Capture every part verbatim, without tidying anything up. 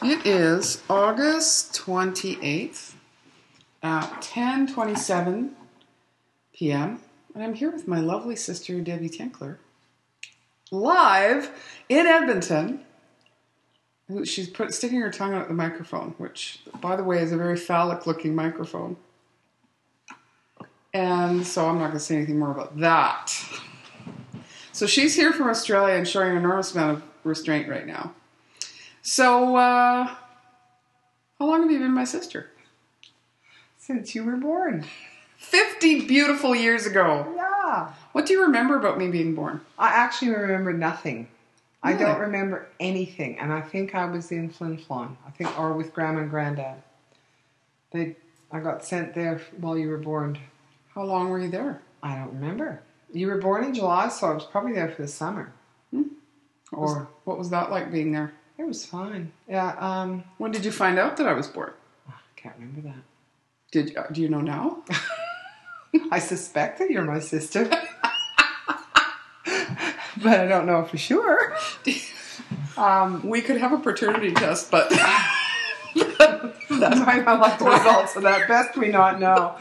It is August twenty-eighth at ten twenty-seven p.m. and I'm here with my lovely sister Debbie Tinkler, live in Edmonton. She's put, sticking her tongue out the microphone, which, by the way, is a very phallic-looking microphone. And so I'm not going to say anything more about that. So she's here from Australia and showing an enormous amount of restraint right now. So, uh, how long have you been my sister? Since you were born. fifty beautiful years ago. Yeah. What do you remember about me being born? I actually remember nothing. I Really? don't remember anything. And I think I was in Flin Flon. I think, or with Grandma and Granddad. They, I got sent there while you were born. How long were you there? I don't remember. You were born in July, so I was probably there for the summer. Hmm? Or Was- what was that like being there? it was fine. Yeah. Um, When did you find out that I was born? I can't remember that. Did uh, do you know now? I suspect that you're my sister. But I don't know for sure. Um, We could have a paternity test, but you might not like the results of that. Best we not know.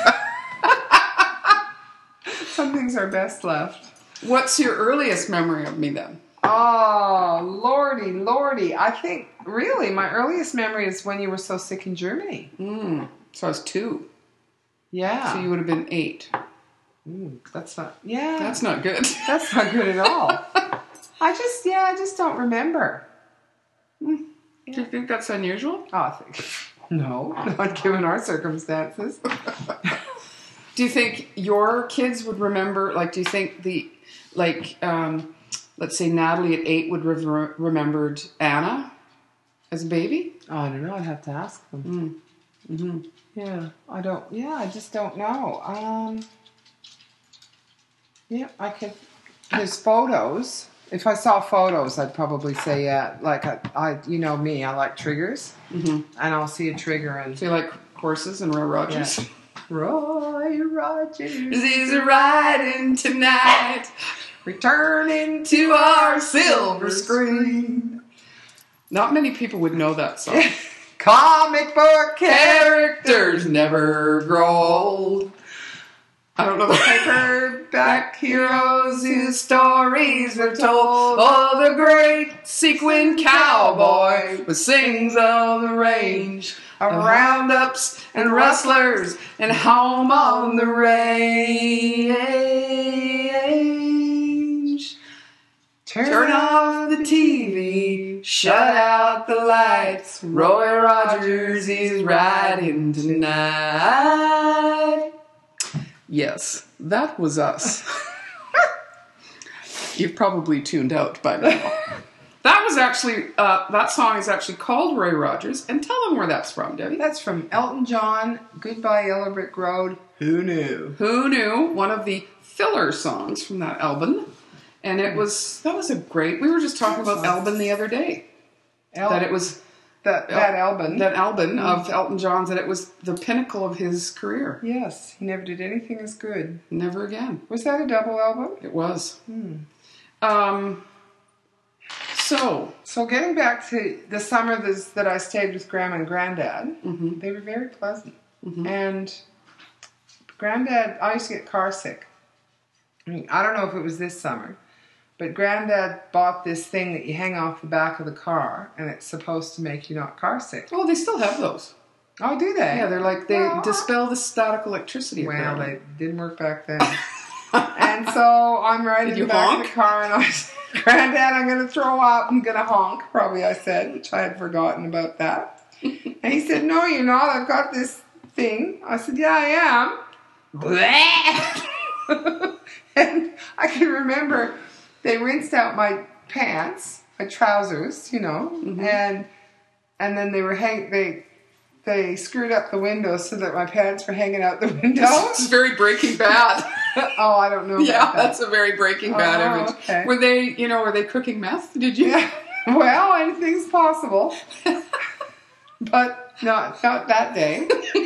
Some things are best left. what's your earliest memory of me then? Oh, lordy, lordy. I think, really, my earliest memory is when you were so sick in Germany. Mm. So I was two. Yeah. So you would have been eight. Ooh, that's not, yeah. That's not good. That's not good at all. I just, yeah, I just don't remember. Do you think that's unusual? Oh, I think, no, not given our circumstances. Do you think your kids would remember, like, do you think the, like, um, let's say Natalie at eight would have re- remembered Anna as a baby? Oh, I don't know. I'd have to ask them. Mm. Mm-hmm. Yeah, I don't, yeah, I just don't know. Um, yeah, I could, there's photos. If I saw photos, I'd probably say, yeah, like, I, I you know me, I like triggers. Mm-hmm. And I'll see a trigger and... So you like horses and Roy Rogers? Yeah. Roy Rogers He's riding tonight, returning to our silver screen. Not many people would know that song. comic book Characters never grow old. I don't know the paperback heroes whose stories are told. Oh, the great sequin cowboy who sings on the range of roundups and rustlers and home on the range. Turn off the T V, shut out the lights. Roy Rogers is riding tonight. Yes, that was us. You've probably tuned out by now. That was actually, uh, that song is actually called Roy Rogers. And tell them where that's from, Debbie. That's from Elton John, Goodbye Yellow Brick Road. Who knew? Who knew? One of the filler songs from that album. And it was, that was a great, we were just talking about Albin the other day. El- that it was, that, that album. that album of Elton John's, that it was the pinnacle of his career. Yes, he never did anything as good. Never again. Was that a double album? It was. Hmm. Um, so. So getting back to the summer this, that I stayed with Grandma and Granddad, Mm-hmm. they were very pleasant. Mm-hmm. And Granddad, I used to get car sick. I mean, I don't know if it was this summer, but Granddad bought this thing that you hang off the back of the car, and it's supposed to make you not car sick. Oh, they still have those. Oh, do they? Yeah, they're like, they Well, dispel the static electricity. Well, apparently. they didn't work back then. And so I'm riding Did in you the back honk? of the car, and I said, Granddad, I'm going to throw up. I'm going to honk, probably I said, which I had forgotten about that. And he said, no, you're not. I've got this thing. I said, yeah, I am. And I can remember they rinsed out my pants, my trousers, you know, Mm-hmm. and and then they were hang they they screwed up the windows so that my pants were hanging out the window. This is very Breaking Bad. Oh, I don't know. Yeah, about that. that's a very Breaking Bad Oh, image. okay. Were they, you know, were they cooking meth? Did you? Yeah. Well, anything's possible, but not not that day.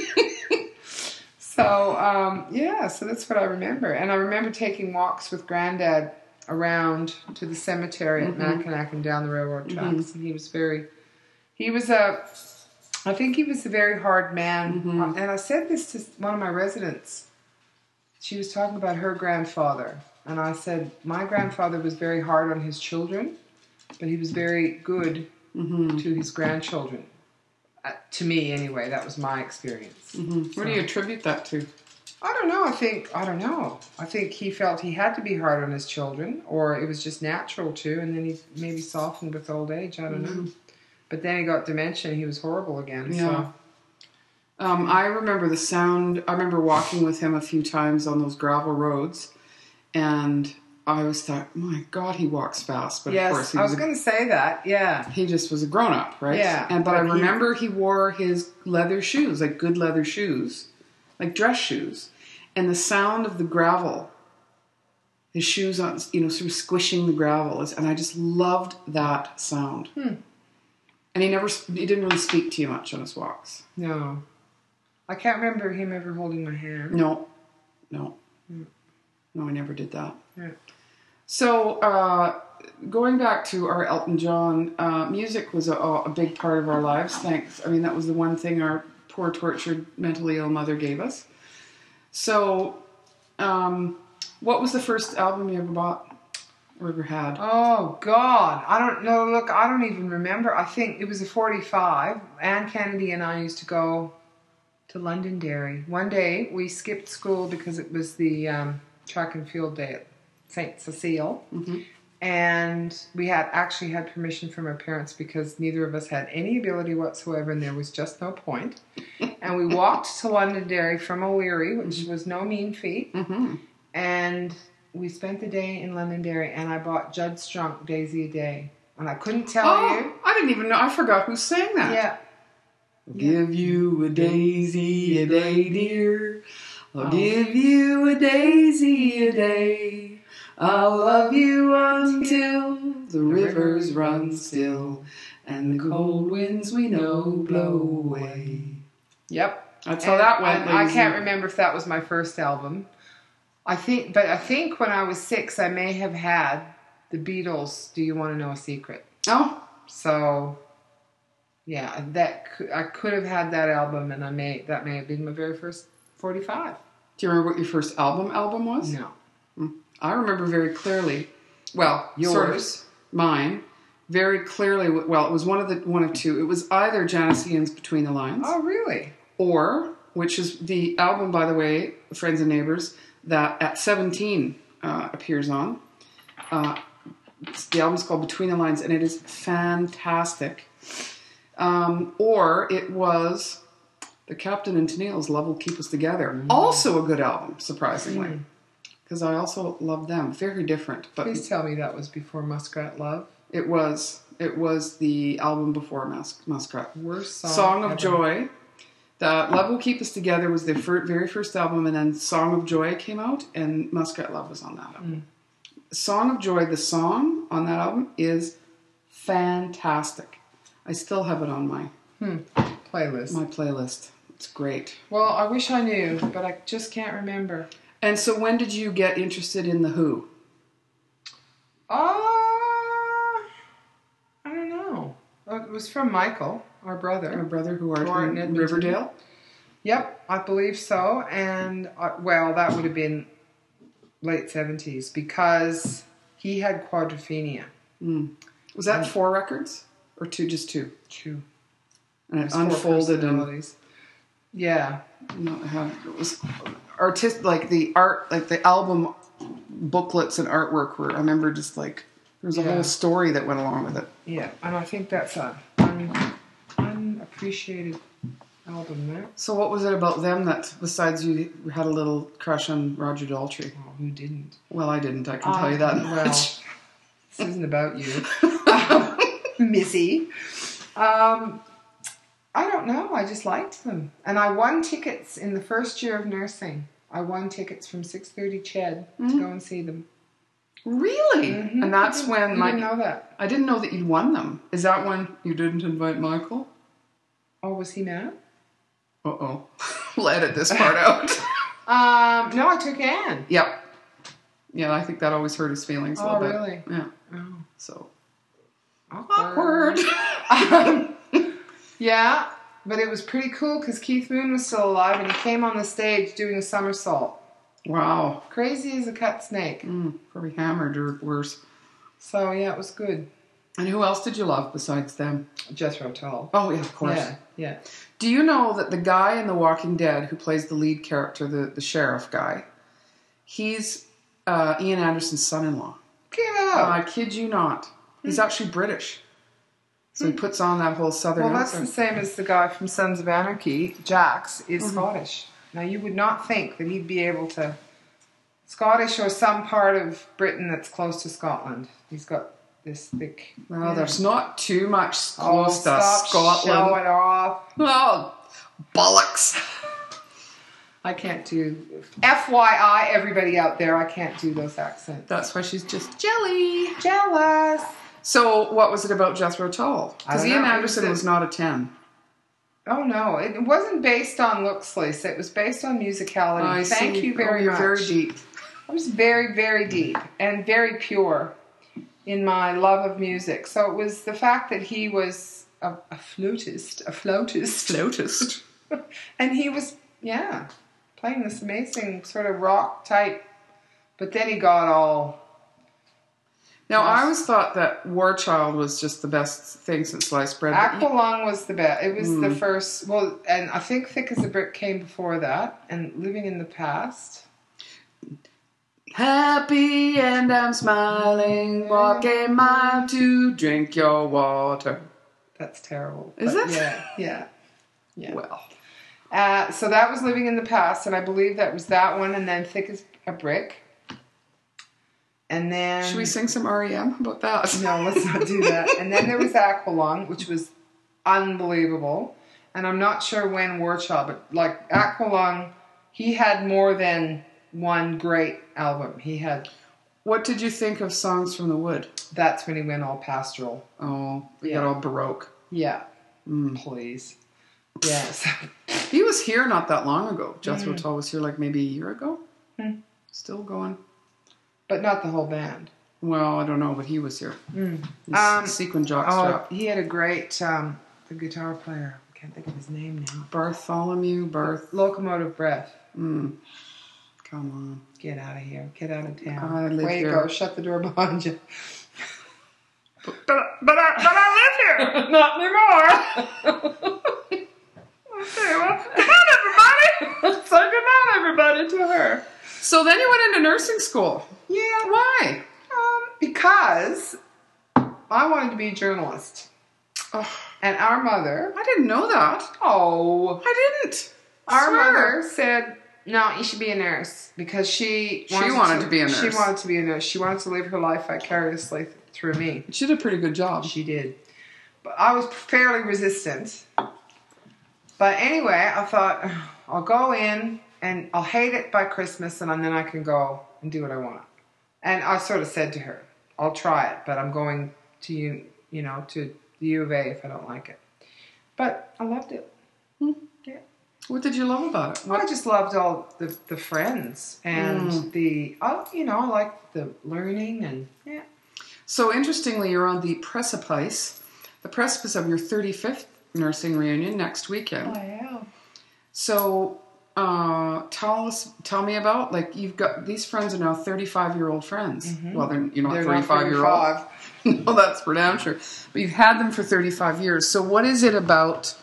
So um, yeah, so that's what I remember, and I remember taking walks with Granddad around to the cemetery at Mm-hmm. Mackinac and down the railroad tracks, Mm-hmm. and he was very, He was a, I think he was a very hard man. Mhm. And I said this to one of my residents. She was talking about her grandfather. And I said, my grandfather was very hard on his children, but he was very good Mm-hmm. to his grandchildren. Uh, to me, anyway, that was my experience. Mm-hmm. So, What do you attribute that to? I don't know. I think, I don't know. I think he felt he had to be hard on his children, or it was just natural to, and then he maybe softened with old age. I don't Mm-hmm. know. But then he got dementia and he was horrible again. Yeah. So. Um, I remember the sound. I remember walking with him a few times on those gravel roads, and I always thought, my God, he walks fast. But Yes, of course, he I was, was a, going to say that. Yeah. he just was a grown up, right? Yeah, And but I but he- remember he wore his leather shoes, like good leather shoes, like dress shoes, and the sound of the gravel, his shoes on, you know, sort of squishing the gravel, is, and I just loved that sound. Hmm. And he never, he didn't really speak to you much on his walks. No. I can't remember him ever holding my hand. No, no, Mm. no, I never did that. Yeah. So, uh, going back to our Elton John, uh, music was a, a big part of our lives. Thanks. I mean, that was the one thing our poor, tortured, mentally ill mother gave us. So, um, what was the first album you ever bought or ever had? Oh, God. I don't know. Look, I don't even remember. I think it was a forty-five. Anne Kennedy and I used to go to Londonderry. One day, we skipped school because it was the um, track and field day at Saint Cecile. Mm-hmm. And we had actually had permission from our parents because neither of us had any ability whatsoever and there was just no point. And we walked to Londonderry from O'Leary, which Mm-hmm. was no mean feat. Mm-hmm. And we spent the day in Londonderry and I bought Judd Strunk, Daisy a Day. And I couldn't tell Oh, you. I didn't even know. I forgot who sang that. Yeah. I'll give you a daisy a day, dear. I'll Oh. give you a daisy a day. I'll love you until the rivers run still and the cold winds we know blow away. Yep. That's how And- that went. and I ladies can't and- remember if that was my first album. I think, but I think when I was six, I may have had the Beatles' "Do You Want to Know a Secret?" Oh, So, yeah, that could, I could have had that album, and I may that may have been my very first forty-five. do you remember what your first album album was? No, I remember very clearly. Well, sort of yours. mine. Very clearly. Well, it was one of the one of two. It was either Janis Ian's "Between the Lines," Oh, really? or, which is the album, by the way, Friends and Neighbors, that at seventeen uh, appears on. Uh, it's- the album's called Between the Lines, and it is fantastic. Um, or it was The Captain and Tennille's Love Will Keep Us Together. Also a good album, surprisingly. Because I also love them. Very different. But Please tell me that was before Muskrat Love. it was it was the album before Mus- Muskrat. Worst song. Song of ever. Joy. The Love Will Keep Us Together was their fir- very first album, and then Song of Joy came out, and Muskrat Love was on that album. Song of Joy, the song on that album, is fantastic. I still have it on my Hmm. Playlist. my playlist. It's great. Well, I wish I knew, but I just can't remember. And so, when did you get interested in the Who? Uh, I don't know. Uh, It was from Michael, our My brother. brother, who are Who are in in Edmonton. Riverdale. Yep, I believe so. And, uh, well, that would have been late seventies because he had quadrophenia. Mm. Was that four records or two? Just two, Two. and it There's four unfolded and. personalities. Yeah. No, I haven't. It was artist like the art, like the album booklets and artwork were. I remember just like there was a Yeah. whole story that went along with it. Yeah, and I think that's a un- unappreciated album there. So, what was it about them that, besides you, had a little crush on Roger Daltrey? Oh, who didn't? Well, I didn't. I can Ah, tell you that well. much. This isn't about you, Missy. Um, I don't know. I just liked them, and I won tickets in the first year of nursing. I won tickets from six thirty Ched to go and see them. Really? Mhm. And that's You when didn't my. know that. I didn't know that you'd won them. Is that when you didn't invite Michael? Oh, was he mad? Uh oh. We'll edit this part out. Um, no, I took Anne. Yep. Yeah, I think that always hurt his feelings a Oh, little bit. really? Yeah. Oh, So awkward. awkward. Um, Yeah, but it was pretty cool because Keith Moon was still alive and he came on the stage doing a somersault. Wow. Crazy as a cut snake. Mm, probably hammered or worse. So, yeah, it was good. And who else did you love besides them? Jethro Tull. Oh, yeah, of course. Yeah, yeah. Do you know that the guy in The Walking Dead who plays the lead character, the, the sheriff guy, he's uh, Ian Anderson's son-in-law. Get Uh, out. I kid you not. He's actually British. So he puts on that whole southern Well, that's accent. the same as the guy from Sons of Anarchy. Jax is mm-hmm. Scottish. Now, you would not think that he'd be able to... Scottish or some part of Britain that's close to Scotland. He's got this thick... Well, yeah. there's not too much Oh, close to stop Scotland. showing off. Oh, bollocks. I can't do... F Y I, everybody out there, I can't do those accents. That's why she's just jelly. Jealous. So, what was it about Jethro Tull? Because Ian know. Anderson was, was not a ten. Oh, no. It wasn't based on looks, Lisa. It was based on musicality. I Thank see. you very oh, you're much. very deep. I was very, very deep and very pure in my love of music. So it was the fact that he was a, a flautist, a flautist. Flautist. And he was, yeah, playing this amazing sort of rock type. But then he got all... Now, I always thought that War Child was just the best thing since sliced bread. Aqualung was the best. It was mm. the first, well, and I think Thick as a Brick came before that, and Living in the Past. Happy and I'm smiling, walk a mile to drink your water. That's terrible. Is but it? Yeah, yeah. Yeah. Well. Uh, so that was Living in the Past, and I believe that was that one, and then Thick as a Brick. And then... Should we sing some R E M about that? No, let's not do that. And then there was Aqualung, which was unbelievable. And I'm not sure when War Child, but like Aqualung, he had more than one great album. He had... What did you think of Songs from the Wood? That's when he went all pastoral. Oh, he yeah. got all Baroque. Yeah. Mm. Please. Yes. He was here not that long ago. Jethro mm. Tull was here like maybe a year ago. Mm. Still going. But not the whole band. Well, I don't know, but he was here. Mm. Um, sequin jockstrap. Oh, he had a great um, the guitar player. I can't think of his name now. Bartholomew, Barth. Locomotive Breath. Mm. Come on. Get out of here. Get out of town. I live Way here. to go. Shut the door behind you. But, but, but, I, but I live here. Not anymore. Okay, well, come on, everybody. Say goodnight, everybody, to her. So then you went into nursing school. Yeah. Why? Um, because I wanted to be a journalist. Oh, And our mother... I didn't know that. Oh. I didn't. Our Swear. mother said, no, you should be a nurse. Because she... She wanted to be a nurse. She wanted to be a nurse. She wanted to live her life vicariously through me. She did a pretty good job. She did. But I was fairly resistant. But anyway, I thought, I'll go in and I'll hate it by Christmas and then I can go and do what I want. And I sort of said to her, I'll try it, but I'm going to, you, you know, to the U of A if I don't like it. But I loved it. Hmm. Yeah. What did you love about it? Well, What? I just loved all the, the friends and Mm. the, oh, you know, I liked the learning and, yeah. So interestingly, you're on the precipice, the precipice of your thirty-fifth nursing reunion next weekend. I am. So uh, tell us, tell me about, like, you've got, these friends are now thirty-five-year-old friends. Mm-hmm. Well, they're, you're not They're thirty-five-year-old. No, that's for damn sure. But you've had them for thirty-five years. So what is it about,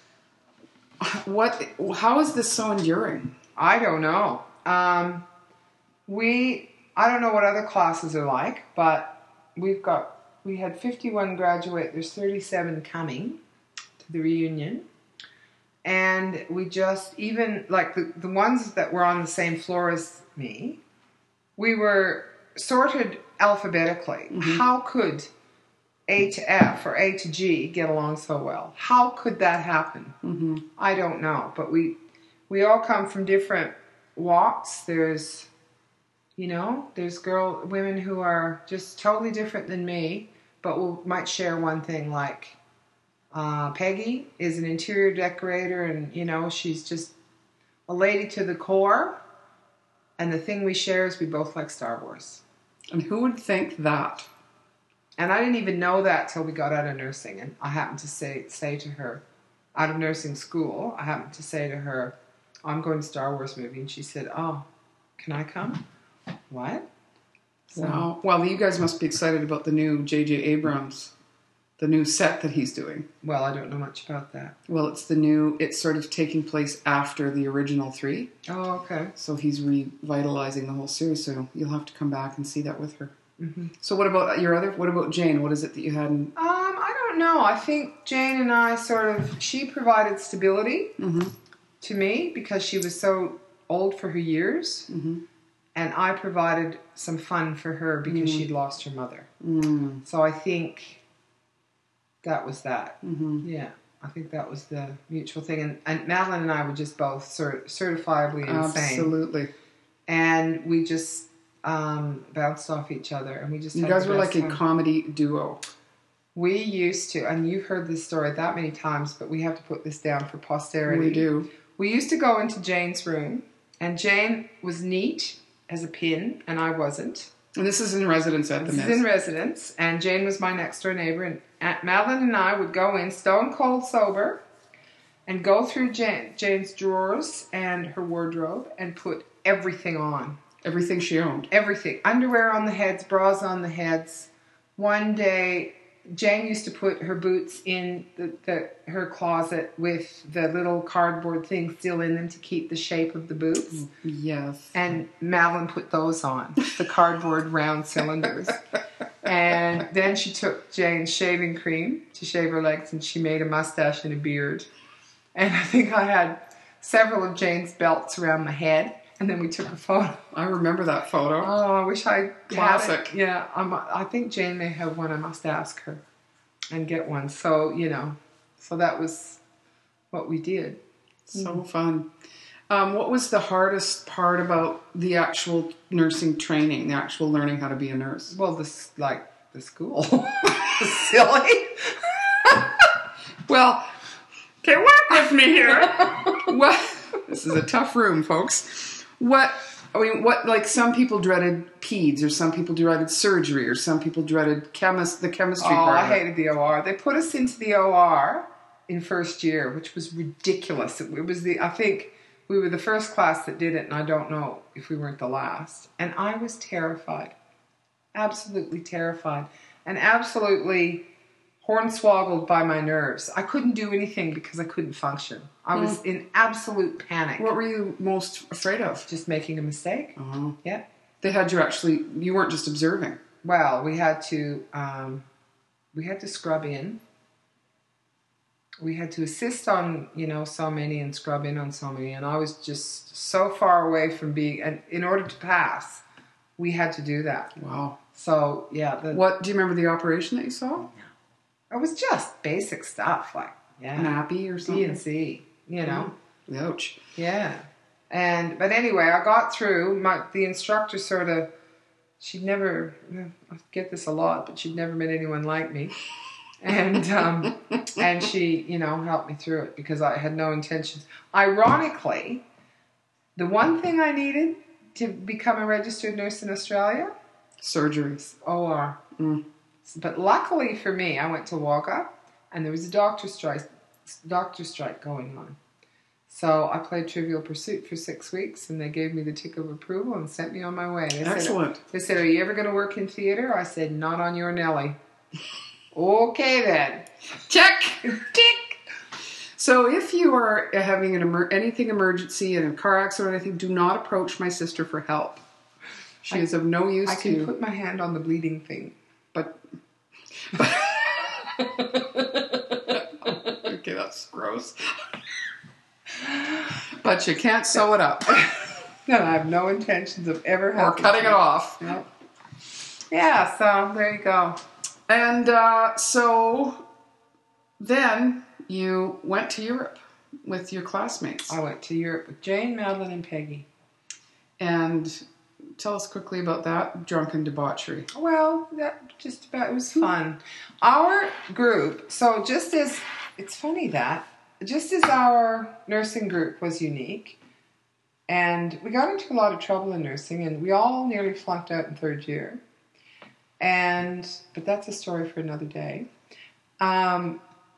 what, how is this so enduring? I don't know. Um, we, I don't know what other classes are like, but we've got, we had fifty-one graduate, there's thirty-seven coming to the reunion. And we just, even, like, the, the ones that were on the same floor as me, we were sorted alphabetically. Mm-hmm. How could A to F or A to G get along so well? How could that happen? Mm-hmm. I don't know, but we we all come from different walks. There's, you know, there's girl women who are just totally different than me, but we might share one thing. Like uh, Peggy is an interior decorator, and you know, she's just a lady to the core. And the thing we share is we both like Star Wars. And who would think that? And I didn't even know that till we got out of nursing, and I happened to say say to her, out of nursing school, I happened to say to her, I'm going to Star Wars movie. And she said, oh, can I come? What? So, Wow. Well, you guys must be excited about the new J J Abrams, the new set that he's doing. Well, I don't know much about that. Well, it's the new, it's sort of taking place after the original three. Oh, okay. So he's revitalizing the whole series. So you'll have to come back and see that with her. Mm-hmm. So what about your other, what about Jane? What is it that you hadn't? Um, I don't know. I think Jane and I sort of, she provided stability Mm-hmm. to me because she was so old for her years. Mm-hmm. And I provided some fun for her because Mm. she'd lost her mother. Mm. So I think that was that. Mm-hmm. Yeah, I think that was the mutual thing. And, and Madeline and I were just both cert- certifiably insane. Absolutely. And we just um, bounced off each other. And we just You had guys the were best like a time. comedy duo. We used to, and you've heard this story that many times, but we have to put this down for posterity. We do. We used to go into Jane's room, and Jane was neat as a pin, and I wasn't. And this is in residence at the This is Miz. in residence, and Jane was my next door neighbor, and Aunt Madeline and I would go in stone cold sober and go through Jane, Jane's drawers and her wardrobe and put everything on. Everything she owned. Everything. Underwear on the heads, bras on the heads. One day, Jane used to put her boots in the, the her closet with the little cardboard thing still in them to keep the shape of the boots. Yes. And Madeline put those on, the cardboard round cylinders. And then she took Jane's shaving cream to shave her legs, and she made a mustache and a beard. And I think I had several of Jane's belts around my head. And then we took a photo. I remember that photo. Oh, I wish I Classic. had it. Yeah, I'm, I think Jane may have one. I must ask her and get one. So, you know, so that was what we did. So fun. Um, what was the hardest part about the actual nursing training, the actual learning how to be a nurse? Well, this, like, the school. Silly. Well, okay, work with me here. What? This is a tough room, folks. What, I mean, what, like some people dreaded peds, or some people dreaded surgery, or some people dreaded chemist, the chemistry Oh, part. I of it. hated the O R. They put us into the O R in first year, which was ridiculous. It was the, I think we were the first class that did it, and I don't know if we weren't the last. And I was terrified. Absolutely terrified. And absolutely hornswoggled by my nerves. I couldn't do anything because I couldn't function. I was in absolute panic. What were you most afraid of? Just making a mistake. Oh. Yeah. They had you actually, you weren't just observing. Well, we had to um, we had to scrub in. We had to assist on, you know, so many and scrub in on so many. And I was just so far away from being, and in order to pass, we had to do that. Wow. So, yeah. The, What, do you remember the operation that you saw? It was just basic stuff, like, yeah. Nappy or D something? and C, you know. Ouch. Yeah. And, but anyway, I got through. My, the instructor sort of, she'd never, I get this a lot, but she'd never met anyone like me. And, um, and she, you know, helped me through it because I had no intentions. Ironically, the one thing I needed to become a registered nurse in Australia, Surgeries. O R. Mm. But luckily for me, I went to Wagga, and there was a doctor strike, doctor strike going on. So I played Trivial Pursuit for six weeks, and they gave me the tick of approval and sent me on my way. They Excellent. Said, they said, "Are you ever going to work in theater?" I said, "Not on your Nelly." Okay then. Check. Tick. So if you are having an emer- anything emergency in a car accident or anything, do not approach my sister for help. She I- is of no use I to can you. put my hand on the bleeding thing. But, okay, that's gross. But you can't sew it up No, I have no intentions of ever or helping cutting you. it off. Yep. Yeah, so there you go. And uh, so then you went to Europe with your classmates. I went to Europe with Jane, Madeline, and Peggy. And tell us quickly about that drunken debauchery. Well, that just about, it was fun. Our group, so just as, it's funny that, just as our nursing group was unique, and we got into a lot of trouble in nursing, and we all nearly flunked out in third year. And, but that's a story for another day. Um,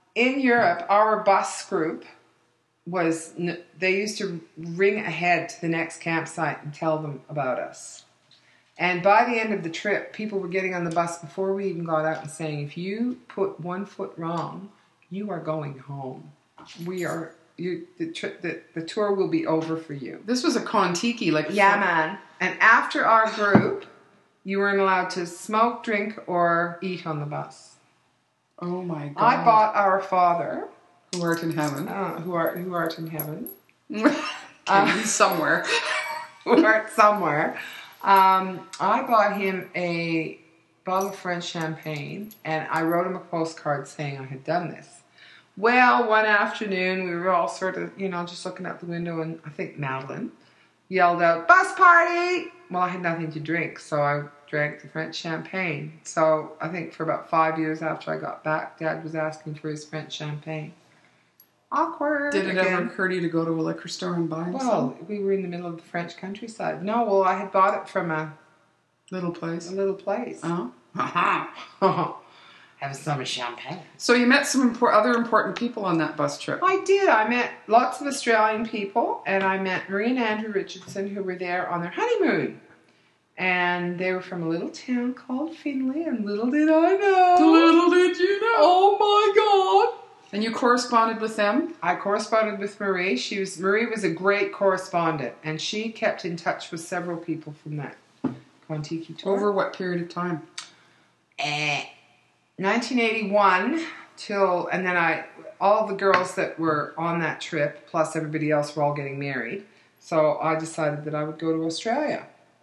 in Europe, our bus group was, they used to ring ahead to the next campsite and tell them about us. And by the end of the trip, people were getting on the bus before we even got out and saying, if you put one foot wrong, you are going home. We are, you, the, tri- the, the tour will be over for you. This was a Kon-Tiki, like... Yeah, man. And after our group, you weren't allowed to smoke, drink, or eat on the bus. Oh my God. I bought our father... Who art in heaven. Uh, who, art, who art in heaven. uh, he's somewhere. Who art somewhere. Um, I bought him a bottle of French champagne, and I wrote him a postcard saying I had done this. Well, one afternoon, we were all sort of, you know, just looking out the window, and I think Madeline yelled out, "Bus party!" Well, I had nothing to drink, so I drank the French champagne. So I think for about five years after I got back, Dad was asking for his French champagne. Awkward. Did it again. ever occur to you to go to a liquor store and buy Well, some? we were in the middle of the French countryside. No, well, I had bought it from a Little place? a little place. Oh. Uh-huh. Have some champagne. So you met some impor- other important people on that bus trip. I did. I met lots of Australian people, and I met Marie and Andrew Richardson, who were there on their honeymoon. And they were from a little town called Finley, and little did I know. Little did you know. Oh my God. And you corresponded with them? I corresponded with Marie. She was Marie was a great correspondent, and she kept in touch with several people from that Kon-Tiki tour. Over what period of time? Eh, nineteen eighty-one till, and then I, all the girls that were on that trip, plus everybody else, were all getting married. So I decided that I would go to Australia.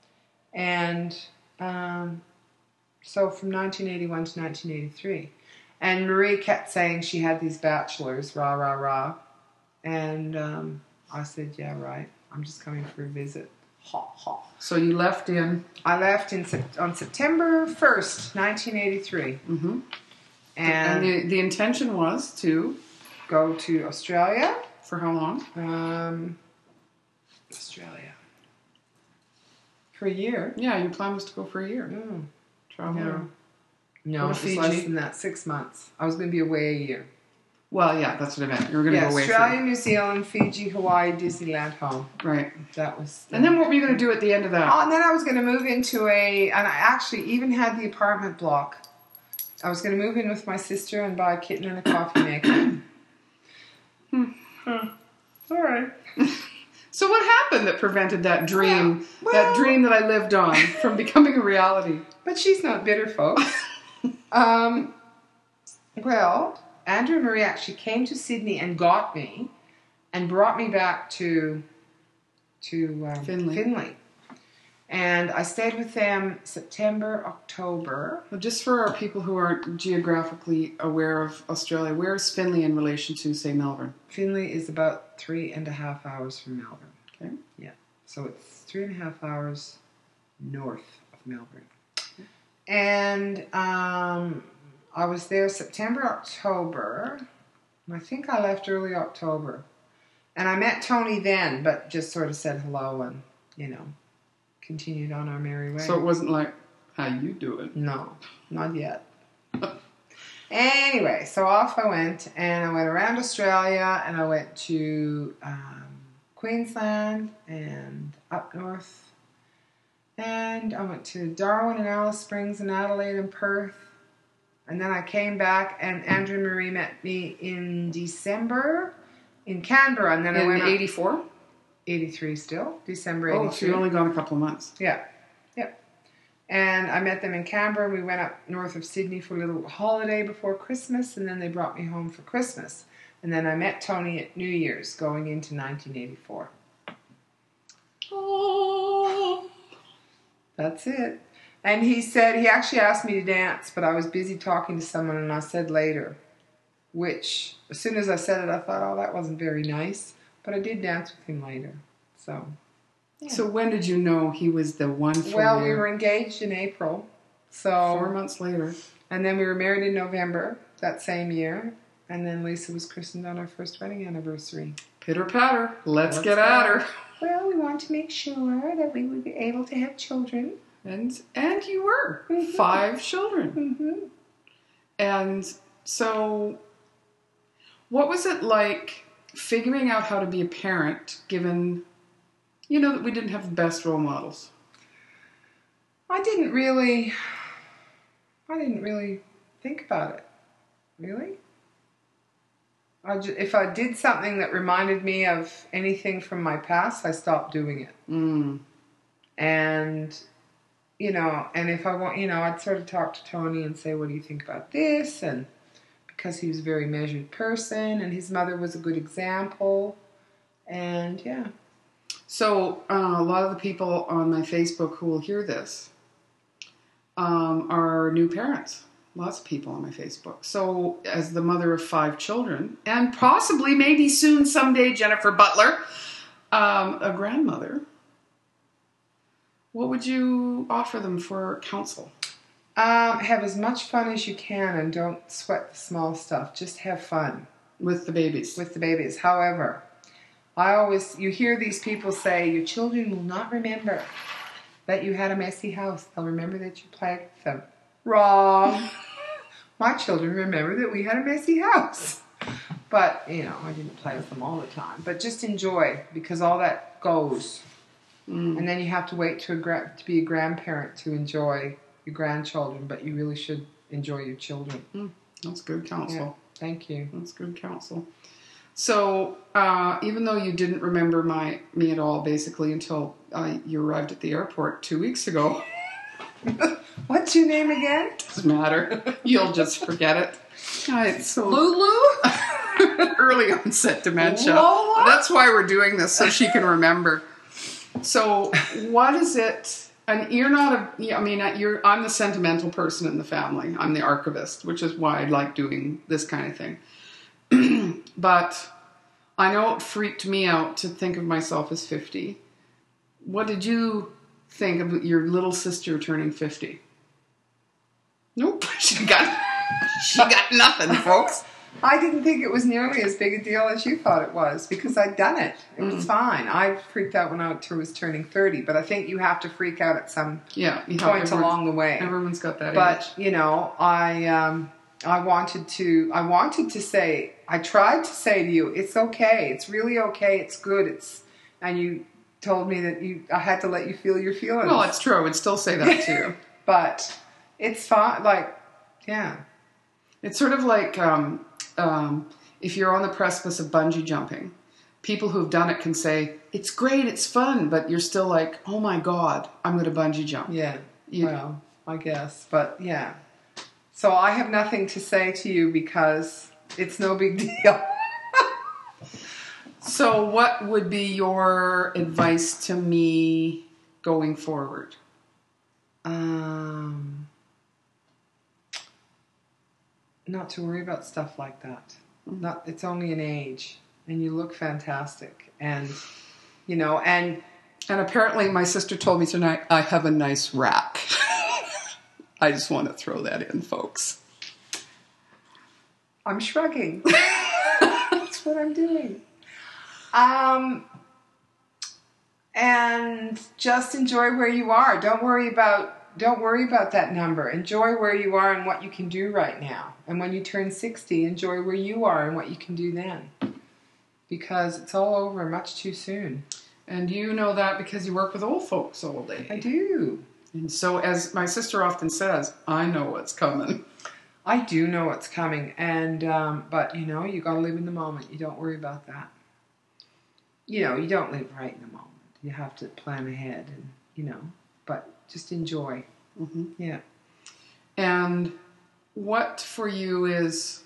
And um, so from nineteen eighty-one to nineteen eighty-three. And Marie kept saying she had these bachelors, rah, rah, rah. And um, I said, yeah, right. I'm just coming for a visit. Ha, ha. So you left in... I left in on September first, nineteen eighty-three. Mm-hmm. And, And the, the intention was to... go to Australia. For how long? Um, Australia. For a year. Yeah, your plan was to go for a year. No. Travel. No. No, Go it to was less Fiji. than that. Six months. I was going to be away a year. Well, yeah, that's what I meant. You were going to Yeah, go away Australia, New Zealand, Fiji, Hawaii, Disneyland, home. for... Right. That was... The... And then what were you going to do at the end of that? Oh, and then I was going to move into a... And I actually even had the apartment block. I was going to move in with my sister and buy a kitten and a coffee maker. hmm. Huh. All right. So what happened that prevented that dream, Well, that well- dream that I lived on, from becoming a reality? But she's not bitter, folks. um, well, Andrew and Marie actually came to Sydney and got me and brought me back to to um, Finley. Finley. And I stayed with them September, October. Well, just for our people who aren't geographically aware of Australia, where is Finley in relation to, say, Melbourne? Finley is about three and a half hours from Melbourne. Okay. Yeah. So it's three and a half hours north of Melbourne. And um, I was there September, October. And I think I left early October. And I met Tony then, but just sort of said hello and, you know, continued on our merry way. So it wasn't like, how you doing? No, not yet. Anyway, so off I went, and I went around Australia, and I went to um, Queensland and up north. And I went to Darwin and Alice Springs and Adelaide and Perth. And then I came back, and Andrew and Marie met me in December in Canberra. And then I In went up- eighty-four? eighty-three still, December Oh, eighty-three. so you only gone a couple of months. Yeah, yep. And I met them in Canberra. We went up north of Sydney for a little holiday before Christmas, and then they brought me home for Christmas. And then I met Tony at New Year's going into nineteen eighty-four. Oh. That's it. And he said, he actually asked me to dance, but I was busy talking to someone, and I said later. Which, as soon as I said it, I thought, oh, that wasn't very nice. But I did dance with him later. So, yeah. So when did you know he was the one for Well, you? we were engaged in April. So Four months later. And then we were married in November that same year. And then Lisa was christened on our first wedding anniversary. Pitter patter. Let's, Let's get go. at her. Well, we wanted to make sure that we would be able to have children. And and you were. Mhm. Five children. Mm-hmm. And so What was it like figuring out how to be a parent, given, you know, that we didn't have the best role models? I didn't really, I didn't really think about it. Really? I just, if I did something that reminded me of anything from my past, I stopped doing it. Mm. And, you know, and if I want, you know, I'd sort of talk to Tony and say, what do you think about this? And because he was a very measured person and his mother was a good example. And yeah. So uh, a lot of the people on my Facebook who will hear this um, are new parents. Lots of people on my Facebook. So as the mother of five children, and possibly, maybe soon, someday, Jennifer Butler, um, a grandmother, what would you offer them for counsel? Um, have as much fun as you can and don't sweat the small stuff. Just have fun. With the babies. With the babies. However, I always, you hear these people say, your children will not remember that you had a messy house. They'll remember that you played with them. Wrong. My children remember that we had a messy house. But, you know, I didn't play with them all the time. But just enjoy, because all that goes. Mm. And then you have to wait to, a gra- to be a grandparent to enjoy your grandchildren. But you really should enjoy your children. Mm. That's good counsel. Yeah. Thank you. That's good counsel. So, uh, even though you didn't remember my me at all, basically, until uh, you arrived at the airport two weeks ago. What's your name again? Doesn't matter. You'll just forget it. Oh, it's so Lulu? Early onset dementia. Lola? That's why we're doing this, so she can remember. So, what is it? And you're not a. I mean, you're. I'm the sentimental person in the family. I'm the archivist, which is why I like doing this kind of thing. But I know it freaked me out to think of myself as fifty. What did you think of your little sister turning fifty? Nope, she got she got nothing, folks. I didn't think it was nearly as big a deal as you thought it was, because I'd done it. It was mm. fine. I freaked out when I was turning thirty, but I think you have to freak out at some yeah, point along the way. Everyone's got that but, age. But, you know, I um, I wanted to I wanted to say, I tried to say to you, it's okay. It's really okay. It's good. It's and you told me that you I had to let you feel your feelings. Well, it's true. I would still say that to you. But it's fine. Like, yeah. It's sort of like um, um, if you're on the precipice of bungee jumping, people who've done it can say, it's great, it's fun, but you're still like, oh my God, I'm going to bungee jump. Yeah, you, well, I guess. But yeah. So I have nothing to say to you because it's no big deal. So what would be your advice to me going forward? Um... Not to worry about stuff like that. Not, it's only an age, and you look fantastic, and you know, and and apparently, my sister told me tonight I have a nice rack. I just want to throw that in, folks. I'm shrugging. That's what I'm doing. Um, and just enjoy where you are. Don't worry about. Don't worry about that number. Enjoy where you are and what you can do right now. And when you turn sixty, enjoy where you are and what you can do then. Because it's all over much too soon. And you know that because you work with old folks all day. I do. And so, as my sister often says, I know what's coming. I do know what's coming. And um, but, you know, you got to live in the moment. You don't worry about that. You know, you don't live right in the moment. You have to plan ahead and, you know, but just enjoy. Mm-hmm. Yeah. And what for you is,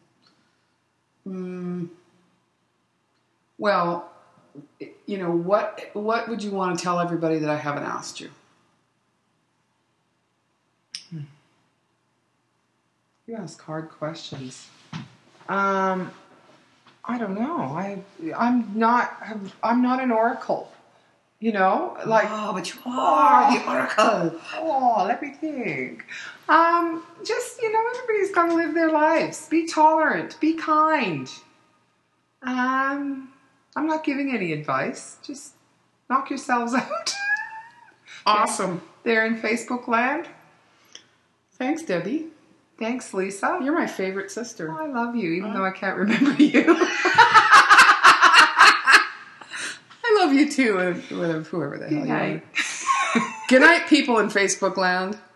um, well, you know, what what would you want to tell everybody that I haven't asked you? Hmm. You ask hard questions. Um, I don't know. I I'm not I'm not an oracle. You know, like... Oh, but you are the oracle. Oh, let me think. Um, just, you know, everybody's got to live their lives. Be tolerant. Be kind. Um, I'm not giving any advice. Just knock yourselves out. Awesome. They're in Facebook land. Thanks, Debbie. Thanks, Lisa. You're my favorite sister. Oh, I love you, even though I can't remember you. I love you too, whatever, whoever the hell Good you are. night. Good night, people in Facebook land.